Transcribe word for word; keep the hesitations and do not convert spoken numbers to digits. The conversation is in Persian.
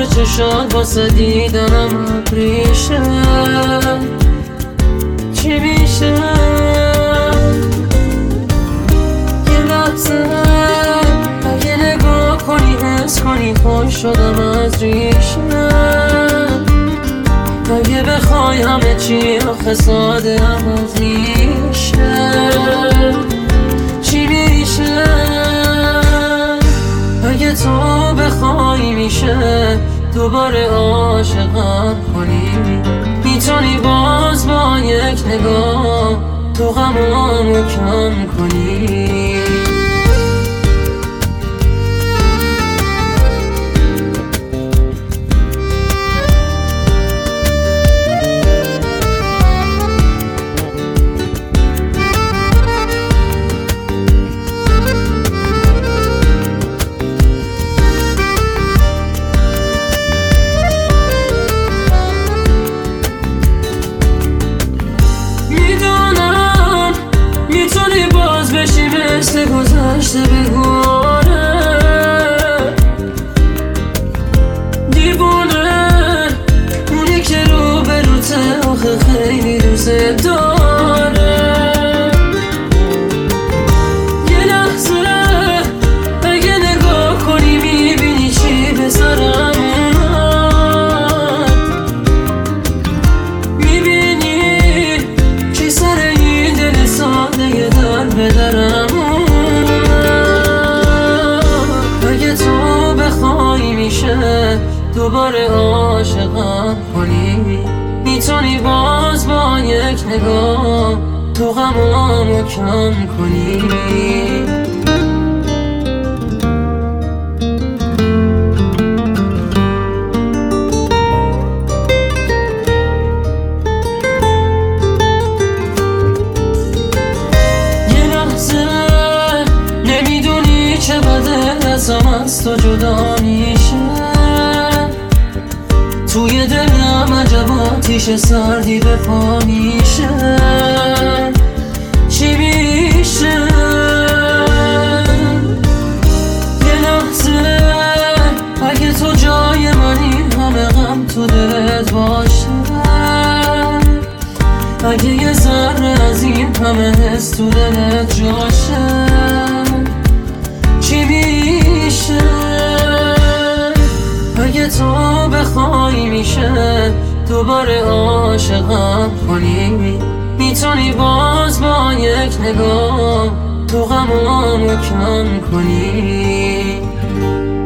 چشات واسه دیدنم ابریشه. چی میشه یه لحظه اگه نگاه کنی حس کنی خون شدم از ریشه. اگه بخوای همه چی آخه ساده هم از میشه. چی میشه اگه تو بخوای میشه دوباره عاشقم کنی. میتونی باز با یک نگاه تو غمامو کم کنی. مثل گذشته بگونه دیوونه اونی که رو به روته آخه خیلی دوست داره. یه لحظه اگه نگاه کنی میبینی چی به سرم اومد. میبینی چی سر این دل ساده در به درم. دوباره عاشقم کنی. میتونی باز با یک نگاه تو غمامو کم کنی. یه لحظه نمیدونی چه بده ازم از تو جدا میشه. توی دلم عجب آتیش سردی به پا میشه. چی میشه یه لحظه اگه تو جای منی همه غم تو دلت باشه. اگه یه ذره از این همه حس تو دلت جاشه. چی میشه اگه تو بخوای میشه دوباره عاشقم کنی. میتونی باز با یک نگاه تو غمامو کم کنی.